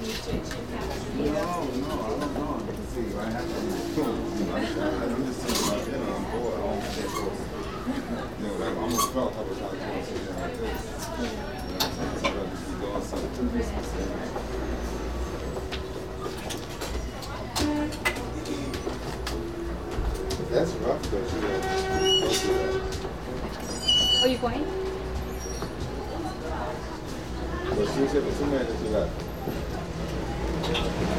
No, no, I don't know. Because see, I have to I'm just thinking about, I'm bored. I don't get close. Like, I'm almost felt I was out there sitting like this. So I'd rather just be doing something. That's rough, though. You go through that. Are you going? But she said, 2 minutes you got.